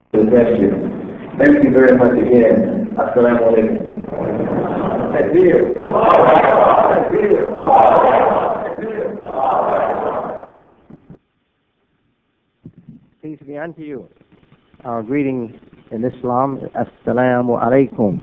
Bless you. Thank you very much again. Assalamu alaikum. Takbir. Peace be unto you. Our greeting in Islam, Assalamu alaikum.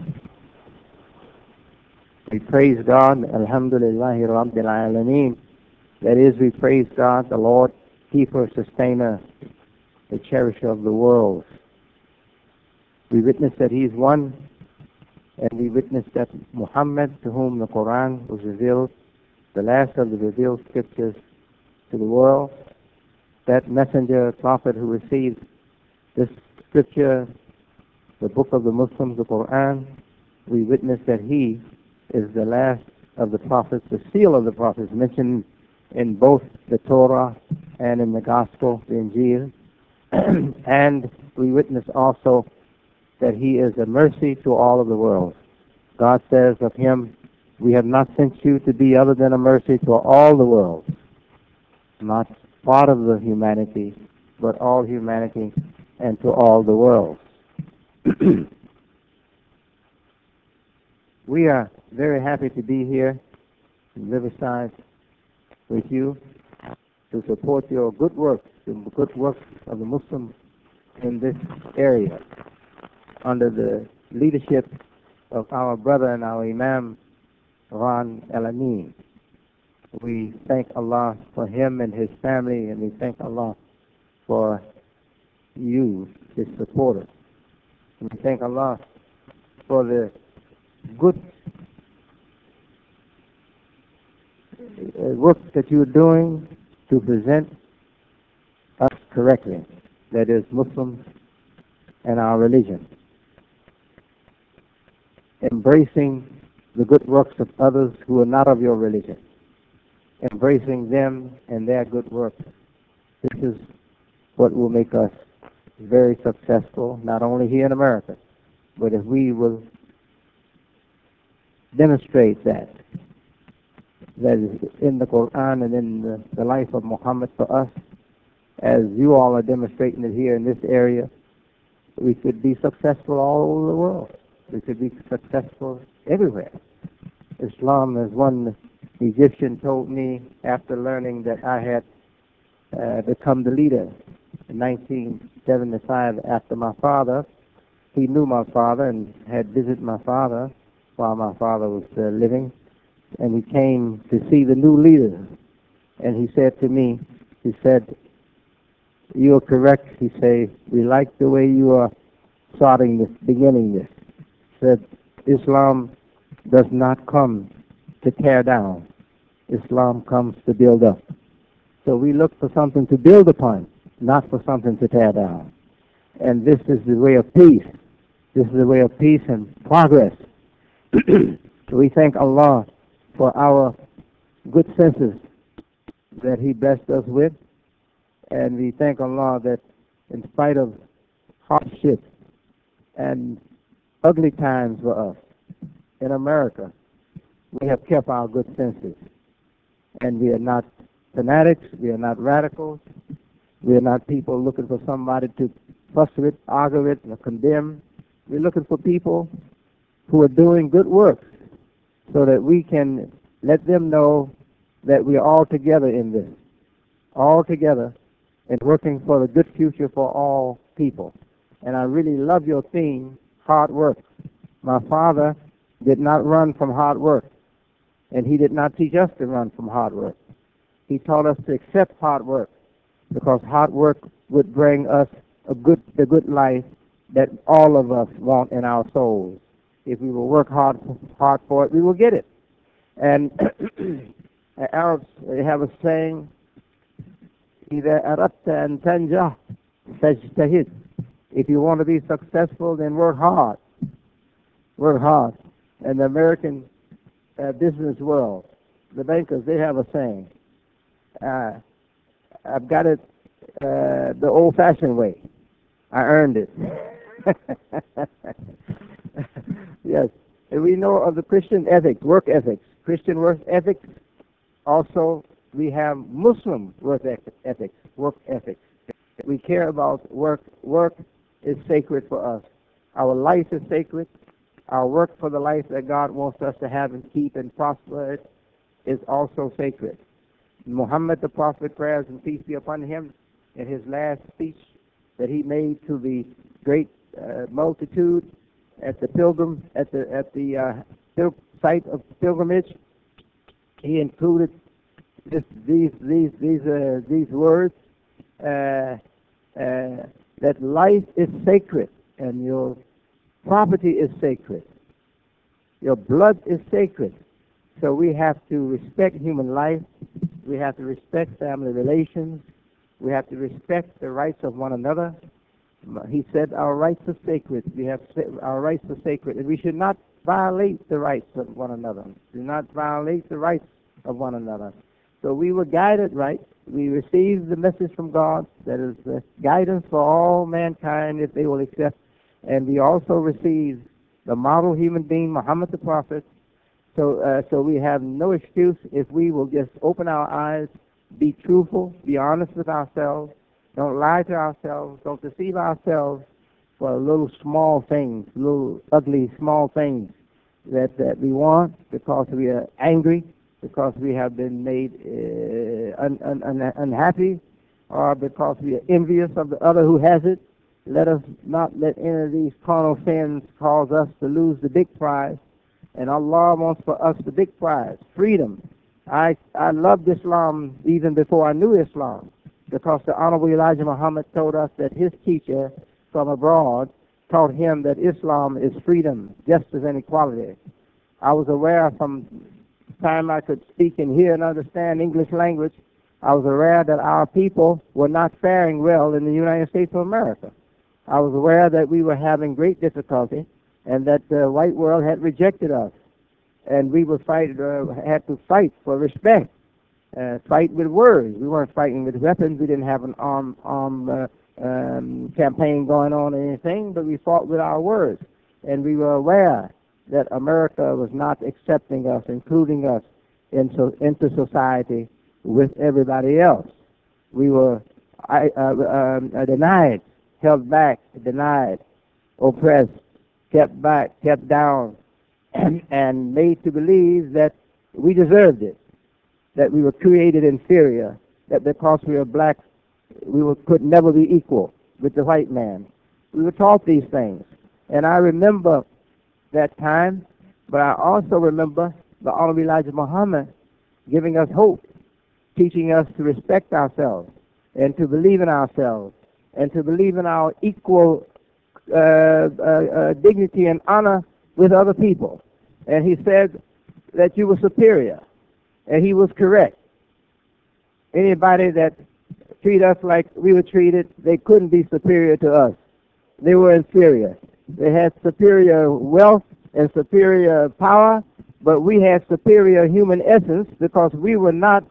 We praise God, Alhamdulillahi Rabbil Alameen. That is, we praise God, the Lord, Keeper, Sustainer, the Cherisher of the world. We witness that He is one, and we witness that Muhammad, to whom the Quran was revealed, the last of the revealed scriptures to the world, that messenger, prophet who received this scripture, the book of the Muslims, the Quran, we witness that he is the last of the prophets, the seal of the prophets mentioned in both the Torah and in the Gospel, the Injil. And we witness also that he is a mercy to all of the world. God says of him, we have not sent you to be other than a mercy to all the world. Not part of the humanity, but all humanity and to all the world. We are very happy to be here in Riverside with you to support your good work, the good work of the Muslims in this area under the leadership of our brother and our Imam, Ron El-Amin. We thank Allah for him and his family, and we thank Allah for you, his supporters. And we thank Allah for the good work that you're doing to present us correctly, that is, Muslims and our religion. Embracing the good works of others who are not of your religion. Embracing them and their good work. This is what will make us very successful, not only here in America, but if we will demonstrate that is in the Quran and in the life of Muhammad for us, as you all are demonstrating it here in this area, we could be successful all over the world. We could be successful everywhere. Islam, as one Egyptian told me after learning that I had become the leader in 1975 after my father. He knew my father and had visited my father while my father was living, and he came to see the new leader. And he said to me, he said, "You are correct." He said, "We like the way you are starting this, beginning this." He said, "Islam does not come to tear down. Islam comes to build up." So we look for something to build upon, not for something to tear down. And this is the way of peace. This is the way of peace and progress. We thank Allah for our good senses that He blessed us with. And we thank Allah that in spite of hardship and ugly times for us in America, we have kept our good senses. And we are not fanatics, we are not radicals, we are not people looking for somebody to fuss with, argue with, or condemn. We're looking for people who are doing good work so that we can let them know that we are all together in this, all together and working for the good future for all people. And I really love your theme, hard work. My father did not run from hard work, and he did not teach us to run from hard work. He taught us to accept hard work because hard work would bring us the good life that all of us want in our souls. If we will work hard for it, we will get it. And the Arabs, they have a saying, إِذَا أَرَدْتَ أَن تَنْجَحْ فَاجْتَهِدْ. If you want to be successful, then work hard. Work hard. And the American business world, the bankers, they have a saying, I've got it the old-fashioned way. I earned it. Yes. And we know of the Christian ethics, work ethics. Christian work ethics. Also, we have Muslim work ethics, work ethics. We care about work is sacred for us. Our life is sacred. Our work for the life that God wants us to have and keep and prosper it is also sacred. Muhammad the Prophet, prayers and peace be upon him, in his last speech that he made to the great multitude at the site of pilgrimage, he included these words that life is sacred and your property is sacred. Your blood is sacred. So we have to respect human life. We have to respect family relations. We have to respect the rights of one another. He said our rights are sacred. Our rights are sacred, and we should not violate the rights of one another. Do not violate the rights of one another. So we were guided right. We received the message from God that is the guidance for all mankind if they will accept. And we also received the model human being, Muhammad the Prophet. So we have no excuse if we will just open our eyes, be truthful, be honest with ourselves, don't lie to ourselves, don't deceive ourselves for little small things, little ugly small things that we want because we are angry, because we have been made unhappy, or because we are envious of the other who has it. Let us not let any of these carnal sins cause us to lose the big prize. And Allah wants for us the big prize, freedom. I loved Islam even before I knew Islam, because the Honorable Elijah Muhammad told us that his teacher from abroad taught him that Islam is freedom, justice, and equality. I was aware from the time I could speak and hear and understand English language, I was aware that our people were not faring well in the United States of America. I was aware that we were having great difficulty and that the white world had rejected us. And we had to fight for respect, fight with words. We weren't fighting with weapons. We didn't have an armed campaign going on or anything, but we fought with our words. And we were aware that America was not accepting us, including us into society with everybody else. We were denied, held back, denied, oppressed, kept back, kept down, and made to believe that we deserved it, that we were created inferior, that because we were black, could never be equal with the white man. We were taught these things. And I remember that time, but I also remember the Honorable Elijah Muhammad giving us hope, teaching us to respect ourselves and to believe in ourselves and to believe in our equal dignity and honor with other people. And he said that you were superior, and he was correct. Anybody that treat us like we were treated, they couldn't be superior to us. They were inferior. They had superior wealth and superior power, but we had superior human essence because we were not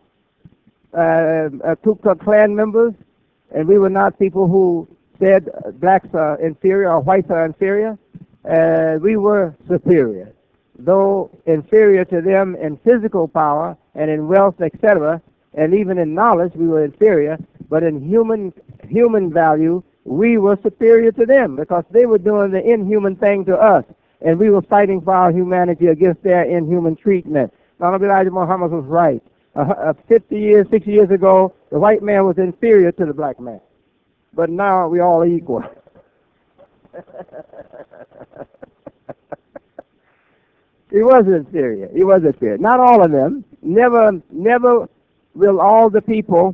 Ku Klux Klan members, and we were not people who said blacks are inferior or whites are inferior. We were superior. Though inferior to them in physical power and in wealth, etc., and even in knowledge, we were inferior, but in human value, we were superior to them because they were doing the inhuman thing to us, and we were fighting for our humanity against their inhuman treatment. Honorable Elijah Muhammad was right. 50 years, 60 years ago, the white man was inferior to the black man, but now we all are equal. He was inferior. He was inferior. Not all of them. Never will all the people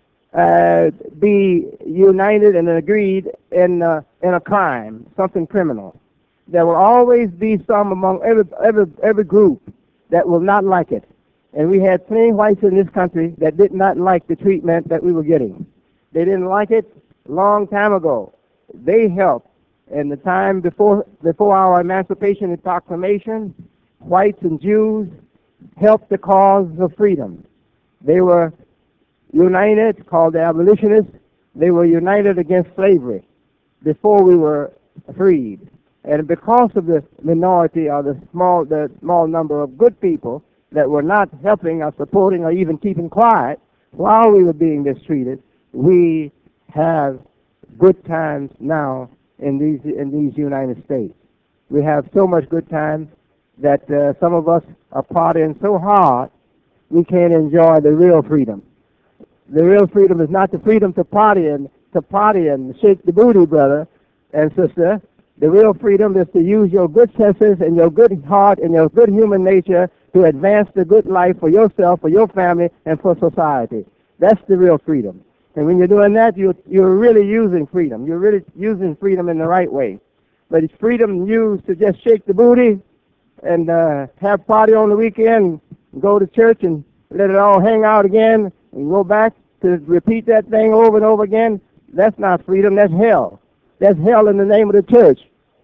be united and agreed in a crime, something criminal. There will always be some among every group that will not like it. And we had plenty of whites in this country that did not like the treatment that we were getting. They didn't like it a long time ago. They helped. In the time before our Emancipation and Proclamation, whites and Jews helped the cause of freedom. They were united, called the abolitionists. They were united against slavery before we were freed. And because of the minority or the small number of good people that were not helping or supporting or even keeping quiet while we were being mistreated, we have good times now in these United States. We have so much good time that some of us are partying so hard we can't enjoy the real freedom. The real freedom is not the freedom to party and shake the booty, brother and sister. The real freedom is to use your good senses and your good heart and your good human nature to advance the good life for yourself, for your family, and for society. That's the real freedom. And when you're doing that, you're really using freedom. You're really using freedom in the right way. But it's freedom used to just shake the booty and have party on the weekend, go to church and let it all hang out again and go back to repeat that thing over and over again. That's not freedom. That's hell. That's hell in the name of the church.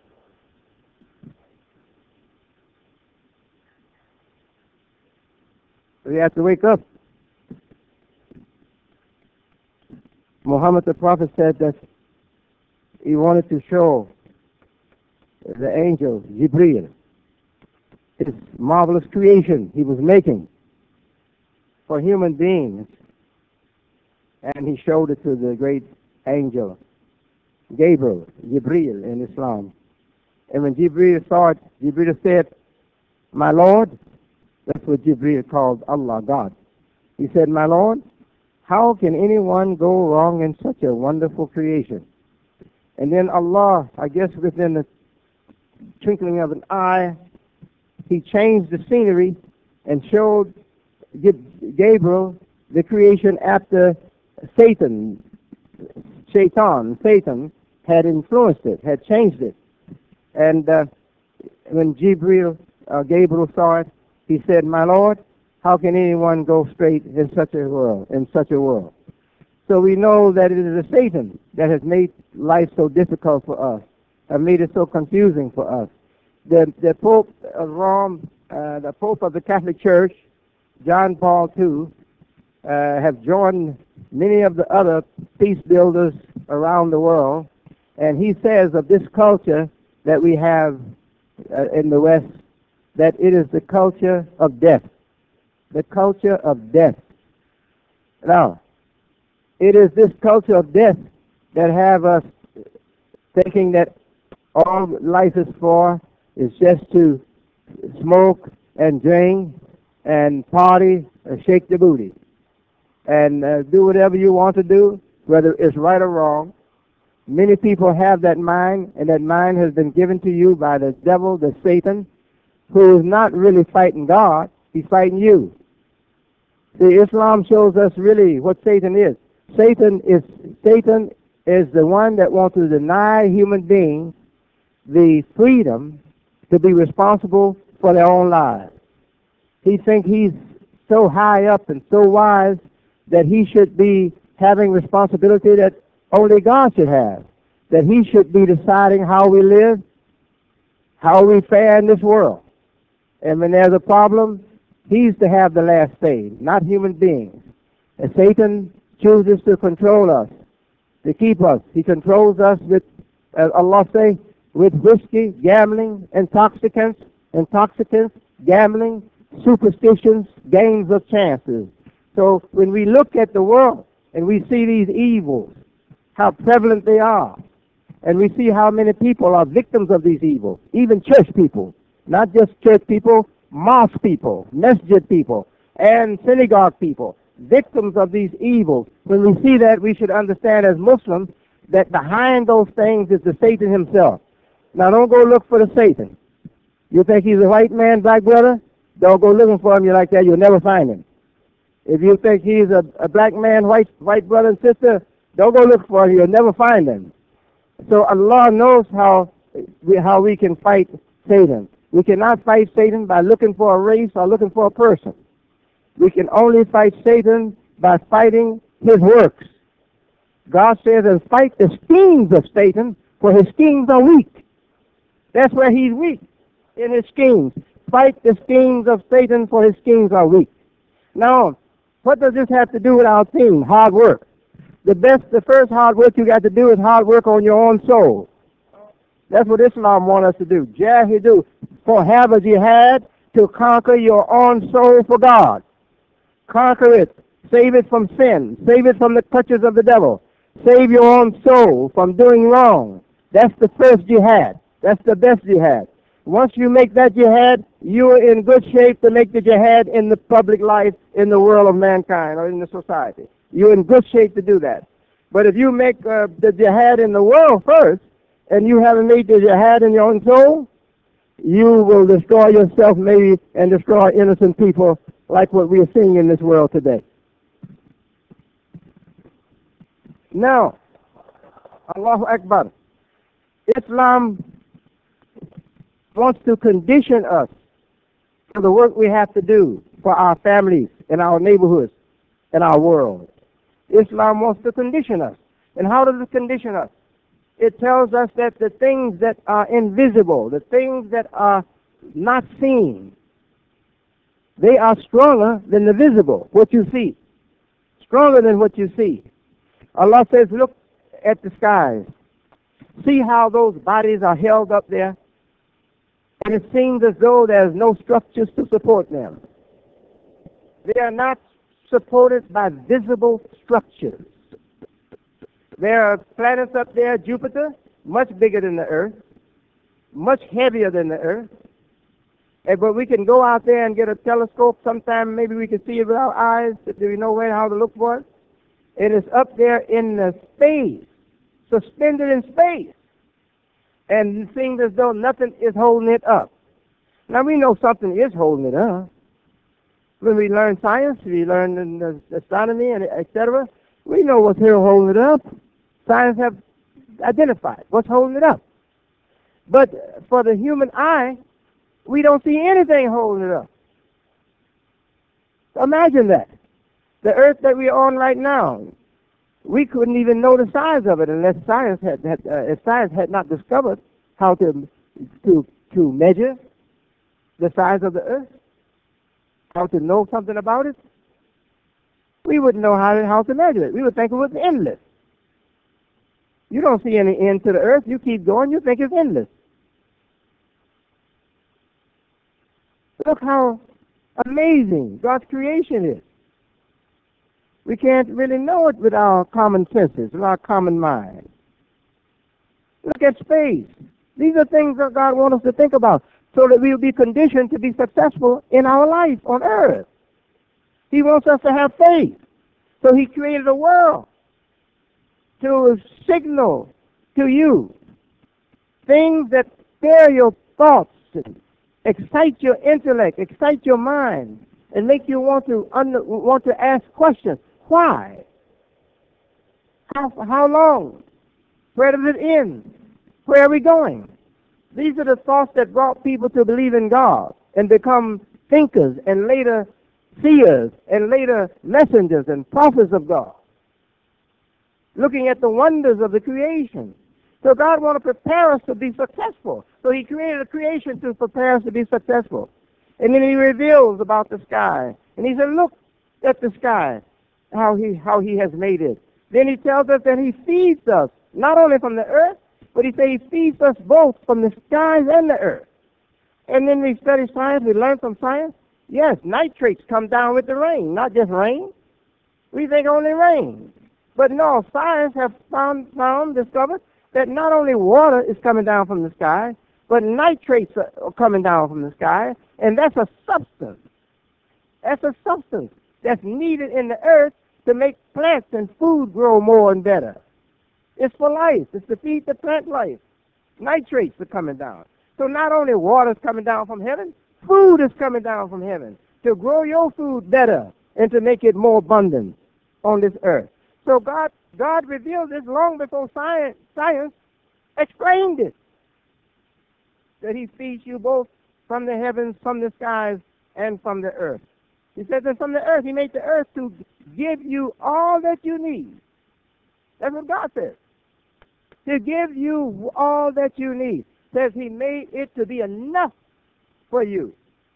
We have to wake up. Muhammad the Prophet said that he wanted to show the angel Jibreel his marvelous creation he was making for human beings, and he showed it to the great angel Gabriel, Jibreel in Islam. And when Jibreel saw it, Jibreel said, "My Lord," that's what Jibreel called Allah, God. He said, "My Lord, how can anyone go wrong in such a wonderful creation?" And then Allah, I guess within the twinkling of an eye, he changed the scenery and showed Gabriel the creation after Satan had influenced it, had changed it. And when Gabriel saw it, he said, "My Lord, how can anyone go straight in such a world?" So we know that it is Satan that has made life so difficult for us, and made it so confusing for us. The Pope of Rome, the Pope of the Catholic Church, John Paul II, have joined many of the other peace builders around the world, and he says of this culture that we have in the West, that it is the culture of death. The culture of death. Now, it is this culture of death that have us thinking that all life is for is just to smoke and drink and party and shake the booty and do whatever you want to do, whether it's right or wrong. Many people have that mind, and that mind has been given to you by the devil, the Satan, who is not really fighting God. He's fighting you. See, Islam shows us really what Satan is. Satan is the one that wants to deny human beings the freedom to be responsible for their own lives. He thinks he's so high up and so wise that he should be having responsibility that only God should have, that he should be deciding how we live, how we fare in this world. And when there's a problem, he's to have the last say, not human beings. And Satan chooses to control us, to keep us. He controls us with, as Allah say, with whiskey, gambling, intoxicants, gambling, superstitions, games of chances. So when we look at the world and we see these evils, how prevalent they are, and we see how many people are victims of these evils, even church people, not just church people, mosque people, masjid people, and synagogue people, victims of these evils. When we see that, we should understand as Muslims that behind those things is the Satan himself. Now, don't go look for the Satan. You think he's a white man, black brother? Don't go looking for him like that. You'll never find him. If you think he's a black man, white brother and sister, don't go look for him. You'll never find him. So Allah knows how we can fight Satan. We cannot fight Satan by looking for a race or looking for a person. We can only fight Satan by fighting his works. God says, and fight the schemes of Satan, for his schemes are weak. That's where he's weak, in his schemes. Fight the schemes of Satan, for his schemes are weak. Now, what does this have to do with our theme? Hard work. The first hard work you got to do is hard work on your own soul. That's what Islam wants us to do. Jahidu, for have a jihad to conquer your own soul for God. Conquer it. Save it from sin. Save it from the clutches of the devil. Save your own soul from doing wrong. That's the first jihad. That's the best jihad. Once you make that jihad, you are in good shape to make the jihad in the public life, in the world of mankind, or in the society. You're in good shape to do that. But if you make the jihad in the world first, and you haven't made the jihad in your own soul, you will destroy yourself maybe and destroy innocent people like what we are seeing in this world today. Now, Allahu Akbar. Islam wants to condition us for the work we have to do for our families, in our neighborhoods, in our world. Islam wants to condition us. And how does it condition us? It tells us that the things that are invisible, the things that are not seen, they are stronger than the visible, what you see. Stronger than what you see. Allah says, look at the skies. See how those bodies are held up there? And it seems as though there's no structures to support them. They are not supported by visible structures. There are planets up there, Jupiter, much bigger than the Earth, much heavier than the Earth. But we can go out there and get a telescope sometime. Maybe we can see it with our eyes if we know how to look for it. It is up there in the space, suspended in space. And it seems as though nothing is holding it up. Now we know something is holding it up. When we learn science, we learn astronomy, and etc., we know what's here holding it up. Science have identified what's holding it up. But for the human eye, we don't see anything holding it up. Imagine that. The Earth that we're on right now, we couldn't even know the size of it unless science had not discovered how to measure the size of the Earth, how to know something about it. We wouldn't know how to measure it. We would think it was endless. You don't see any end to the Earth. You keep going, you think it's endless. Look how amazing God's creation is. We can't really know it with our common senses, with our common mind. Look at space. These are things that God wants us to think about so that we'll be conditioned to be successful in our life on earth. He wants us to have faith. So he created a world to signal to you things that stir your thoughts and excite your intellect, excite your mind, and make you want to ask questions. Why? How long? Where does it end? Where are we going? These are the thoughts that brought people to believe in God and become thinkers and later seers and later messengers and prophets of God, looking at the wonders of the creation. So God wants to prepare us to be successful. So he created a creation to prepare us to be successful. And then he reveals about the sky. And he said, look at the sky, how he has made it. Then he tells us that he feeds us, not only from the earth, but he says he feeds us both from the skies and the earth. And then we study science, we learn from science. Yes, nitrates come down with the rain, not just rain. We think only rain. But no, science has discovered that not only water is coming down from the sky, but nitrates are coming down from the sky, and that's a substance. That's a substance that's needed in the earth to make plants and food grow more and better. It's for life. It's to feed the plant life. Nitrates are coming down. So not only water is coming down from heaven, food is coming down from heaven to grow your food better and to make it more abundant on this earth. So God revealed this long before science explained it, that he feeds you both from the heavens, from the skies, and from the earth. He said that from the earth, he made the earth to give you all that you need. That's what God says. To give you all that you need. Says he made it to be enough for you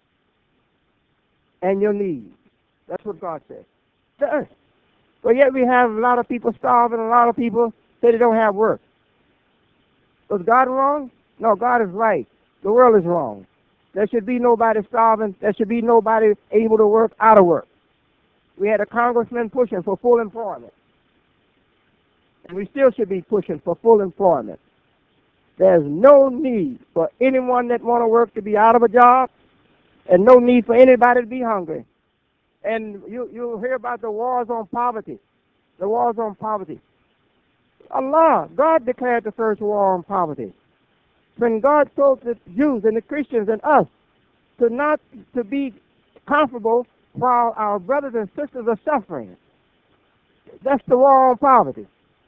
and your needs. That's what God says. The earth. But yet we have a lot of people starving, a lot of people say they don't have work. Was God wrong? No, God is right. The world is wrong. There should be nobody starving. There should be nobody able to work out of work. We had a congressman pushing for full employment. And we still should be pushing for full employment. There's no need for anyone that want to work to be out of a job, and no need for anybody to be hungry. And you'll hear about the wars on poverty. The wars on poverty. God declared the first war on poverty. When God told the Jews and the Christians and us not to be comfortable while our brothers and sisters are suffering. That's the war on poverty.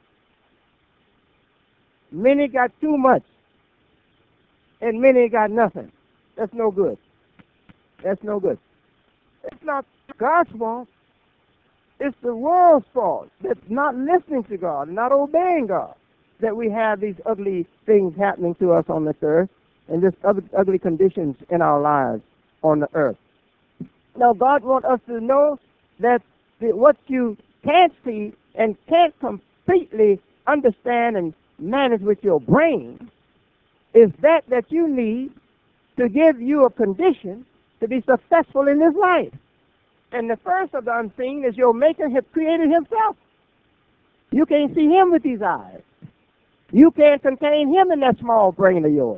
Many got too much, and many got nothing. That's no good. That's no good. It's not God's fault. It's the world's fault that's not listening to God and not obeying God, that we have these ugly things happening to us on this earth and just ugly conditions in our lives on the earth. Now, God wants us to know that what you can't see and can't completely understand and manage with your brain is that you need to give you a condition to be successful in this life. And the first of the unseen is your Maker has created himself. You can't see him with these eyes. You can't contain him in that small brain of yours.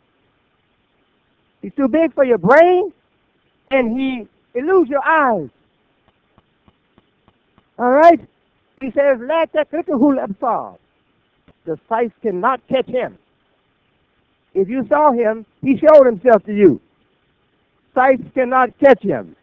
He's too big for your brain, and he eludes your eyes. All right? He says, "La tadrikuhu al-absar." The sight cannot catch him. If you saw him, he showed himself to you. Sight cannot catch him.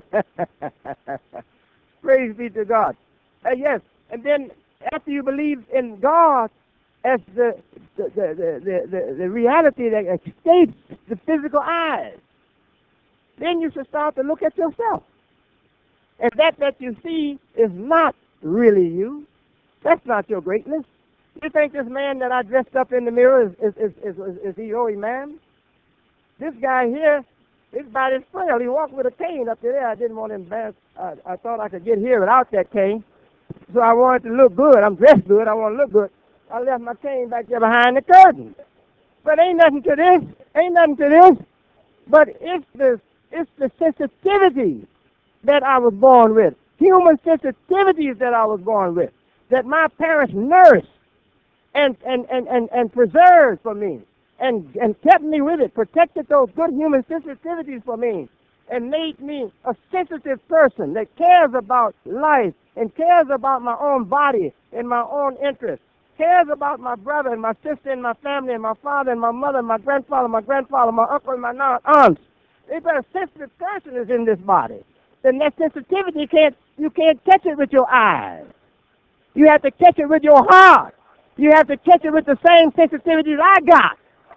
Praise be to God. Yes, and then after you believe in God as the reality that escapes the physical eyes, then you should start to look at yourself. And that you see is not really you. That's not your greatness. You think this man that I dressed up in the mirror is he your man? This guy here, his body's frail. He walked with a cane up there. I didn't want to embarrass. I thought I could get here without that cane. So I wanted to look good. I'm dressed good. I want to look good. I left my cane back there behind the curtain. But ain't nothing to this. Ain't nothing to this. But it's the sensitivity that I was born with. Human sensitivities that I was born with. That my parents nourished and preserved for me. And kept me with it, protected those good human sensitivities for me, and made me a sensitive person that cares about life and cares about my own body and my own interests, cares about my brother and my sister and my family and my father and my mother and my grandfather, my uncle and my aunts. If a sensitive person is in this body, then that sensitivity you can't catch it with your eyes. You have to catch it with your heart. You have to catch it with the same sensitivities I got.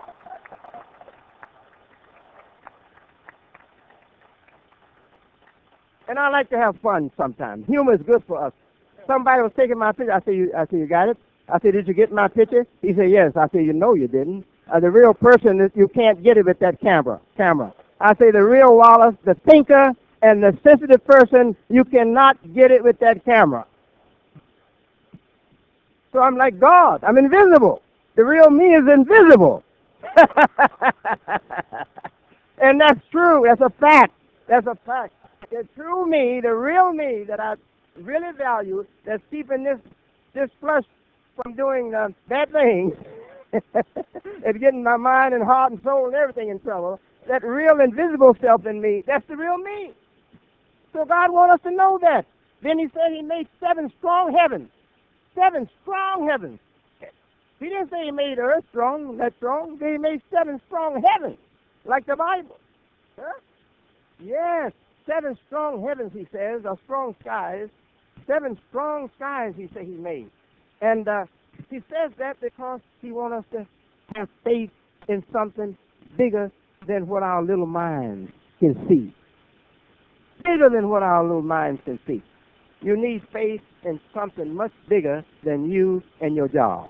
And I like to have fun sometimes. Humor is good for us. Somebody was taking my picture. I said, you got it? I said, did you get my picture? He said, yes. I said, no, you didn't. The real person, you can't get it with that camera. I say, the real Wallace, the thinker and the sensitive person, you cannot get it with that camera. So I'm like God. I'm invisible. The real me is invisible. And that's true. That's a fact. That's a fact. The true me, the real me that I really value, that's keeping this flesh from doing bad things, and getting my mind and heart and soul and everything in trouble, that real invisible self in me, that's the real me. So God wants us to know that. Then he said he made 7 strong heavens. 7 strong heavens. He didn't say he made earth strong, that strong. He made 7 strong heavens, like the Bible. Huh? Yes. 7 strong heavens, he says, or strong skies. 7 strong skies, he said he made. And he says that because he wants us to have faith in something bigger than what our little minds can see. Bigger than what our little minds can see. You need faith in something much bigger than you and your job.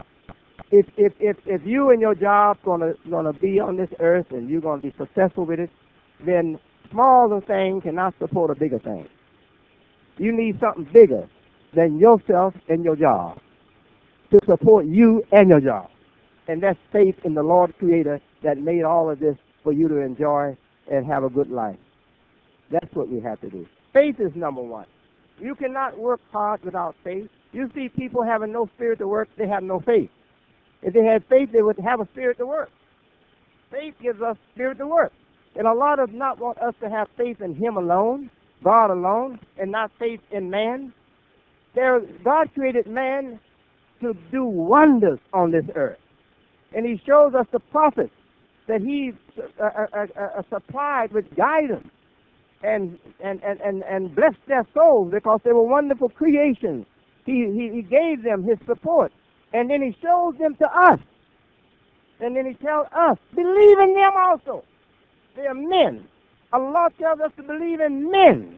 If you and your job gonna be on this earth and you're gonna be successful with it, then smaller thing cannot support a bigger thing. You need something bigger than yourself and your job to support you and your job. And that's faith in the Lord Creator that made all of this for you to enjoy and have a good life. That's what we have to do. Faith is number one. You cannot work hard without faith. You see people having no spirit to work, they have no faith. If they had faith, they would have a spirit to work. Faith gives us spirit to work. And Allah does not want us to have faith in Him alone, God alone, and not faith in man. God created man to do wonders on this earth. And He shows us the prophets that He supplied with guidance and blessed their souls because they were wonderful creations. He gave them His support. And then He shows them to us. And then He tells us, believe in them also. They are men. Allah tells us to believe in men.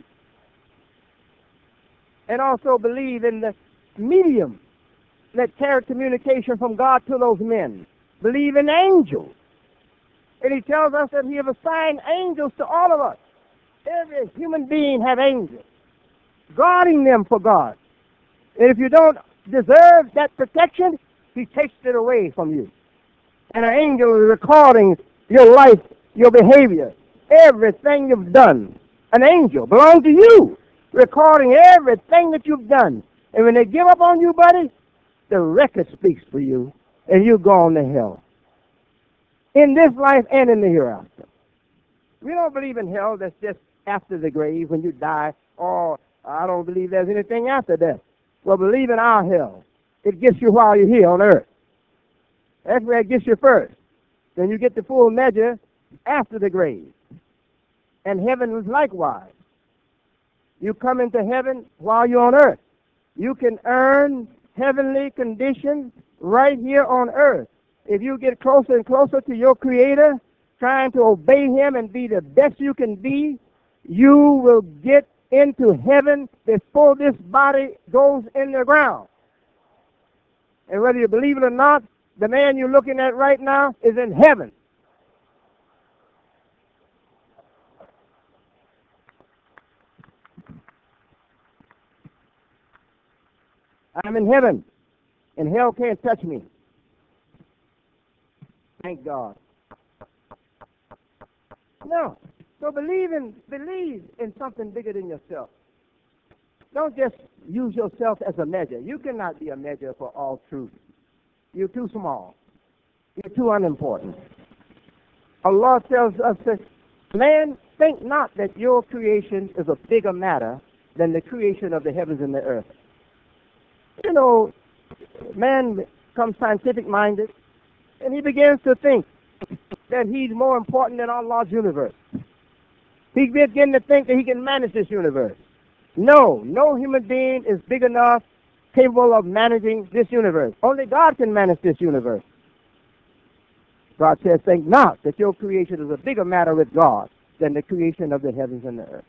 And also believe in the medium that carried communication from God to those men. Believe in angels. And He tells us that He has assigned angels to all of us. Every human being have angels, guarding them for God. And if you don't deserve that protection, He takes it away from you. And an angel is recording your life, your behavior, everything you've done. An angel belongs to you, recording everything that you've done. And when they give up on you, buddy, the record speaks for you, and you go on to hell. In this life and in the hereafter. We don't believe in hell that's just after the grave when you die. Or I don't believe there's anything after death. Well, believe in our hell. It gets you while you're here on earth. That's where it gets you first. Then you get the full measure after the grave. And heaven is likewise. You come into heaven while you're on earth. You can earn heavenly conditions right here on earth. If you get closer and closer to your Creator, trying to obey Him and be the best you can be, you will get into heaven before this body goes in the ground. And whether you believe it or not, the man you're looking at right now is in heaven. I'm in heaven, and hell can't touch me. Thank God. No. So believe in something bigger than yourself. Don't just use yourself as a measure. You cannot be a measure for all truth. You're too small. You're too unimportant. Allah tells us that, man, think not that your creation is a bigger matter than the creation of the heavens and the earth. You know, man becomes scientific-minded, and he begins to think that he's more important than Allah's universe. He begins to think that he can manage this universe. No human being is big enough, capable of managing this universe. Only God can manage this universe. God says, think not that your creation is a bigger matter with God than the creation of the heavens and the earth.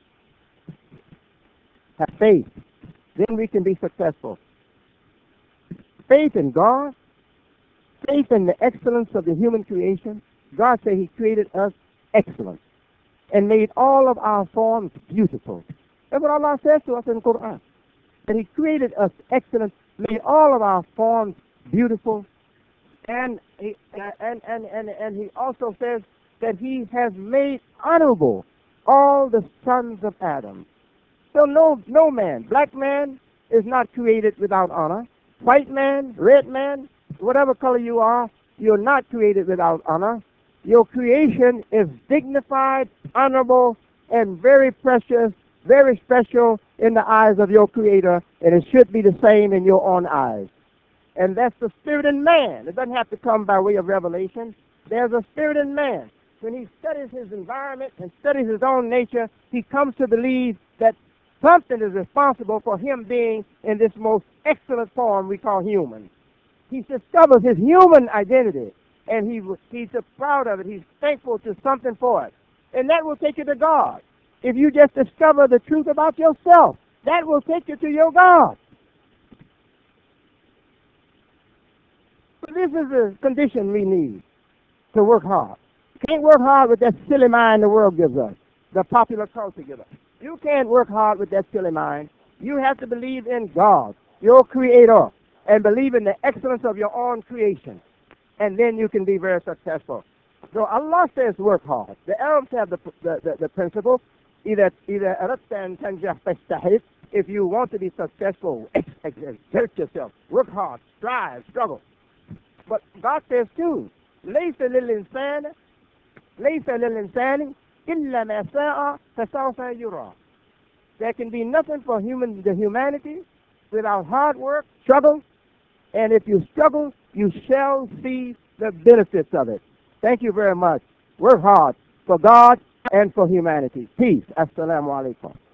Have faith. Then we can be successful. Faith in God, faith in the excellence of the human creation. God said He created us excellent and made all of our forms beautiful. That's what Allah says to us in the Quran. That He created us excellent, made all of our forms beautiful, and He also says that He has made honorable all the sons of Adam. So no man, black man is not created without honor. White man, red man, whatever color you are, you're not created without honor. Your creation is dignified, honorable, and very precious, very special in the eyes of your Creator, and it should be the same in your own eyes. And that's the spirit in man. It doesn't have to come by way of revelation. There's a spirit in man. When he studies his environment and studies his own nature, he comes to believe that something is responsible for him being in this most excellent form we call human. He discovers his human identity, and he's so proud of it. He's thankful to something for it. And that will take you to God. If you just discover the truth about yourself, that will take you to your God. But this is the condition we need to work hard. You can't work hard with that silly mind the world gives us, the popular culture gives us. You can't work hard with that silly mind. You have to believe in God, your Creator, and believe in the excellence of your own creation. And then you can be very successful. So Allah says work hard. The Arabs have the principle, if you want to be successful, exert yourself, work hard, strive, struggle. God says too, ليس للإنسان إلا ما سعى فسوف يرى. There can be nothing for the humanity without hard work, struggle, and if you struggle, you shall see the benefits of it. Thank you very much. Work hard for God and for humanity. Peace. Assalamu alaikum.